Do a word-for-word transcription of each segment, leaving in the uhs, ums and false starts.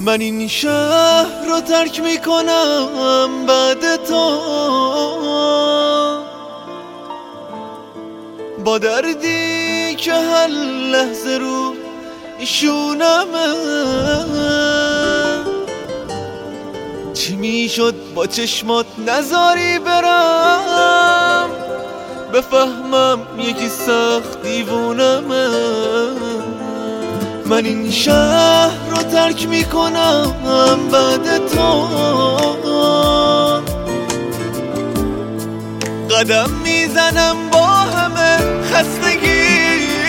من این شهر رو ترک میکنم بعد تو، با دردی که هر لحظه رو شونمه. چی میشد با چشمات نذاری برم، بفهمم یکی سخت دیوونمه. من این شهر رو ترک میکنم بعد تو، قدم میزنم با همه خستگی.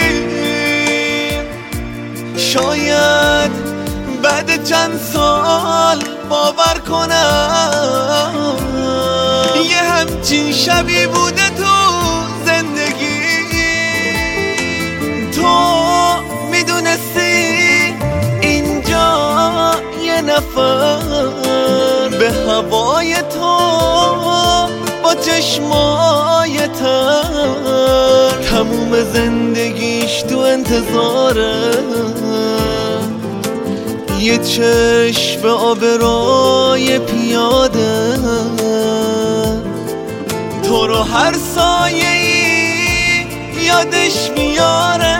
شاید بعد چند سال باور کنم یه همچین شبی بوده تو زندگی. تو میدونستی اینجا یه نفر به هوای تو با چشمای تر تموم زندگیش تو انتظاره. یه چشم آبرای پیاده تو رو هر سایه‌ای یادش میاره.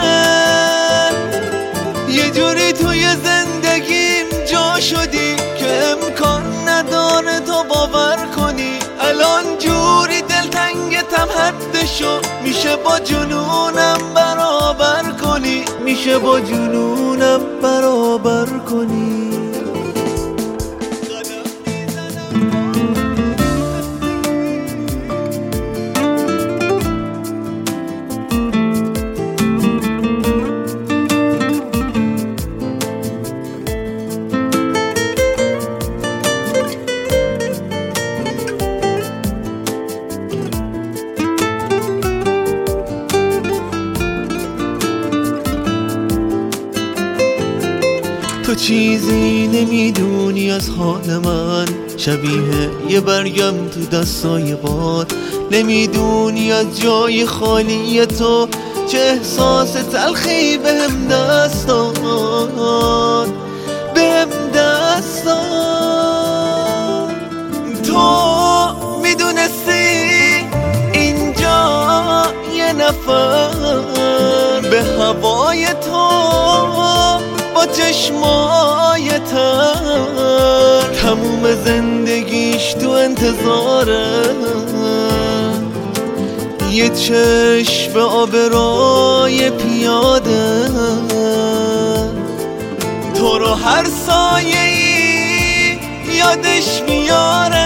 یه جوری توی زندگیم جا شدی که امکان نداره تو باور کنی. الان جوری دلتنگتم حدشو میشه با جنونم برابر کنی، میشه با جنونم برابر کنی. تو چیزی نمیدونی از حال من، شبیه یه برگم تو دستای باد. نمیدونی از جای خالی تو چه احساس تلخی بهم دست داد، بهم دست داد. تو میدونستی اینجا یه نفر به هوای تو با چشمای تر تموم زندگیش تو انتظاره. یه چشم آبرای پیاده تو رو هر سایه‌ای یادش میاره.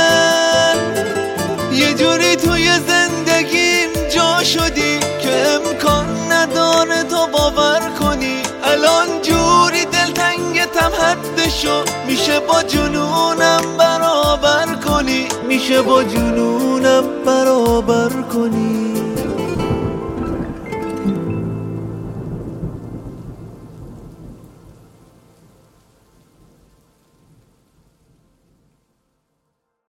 یه جوری توی زندگیم جا شدی که امکان نداره تو باور کنی. الان جوری دلتنگتم حدشو میشه با جنونم برابر کنی، میشه با جنونم برابر کنی.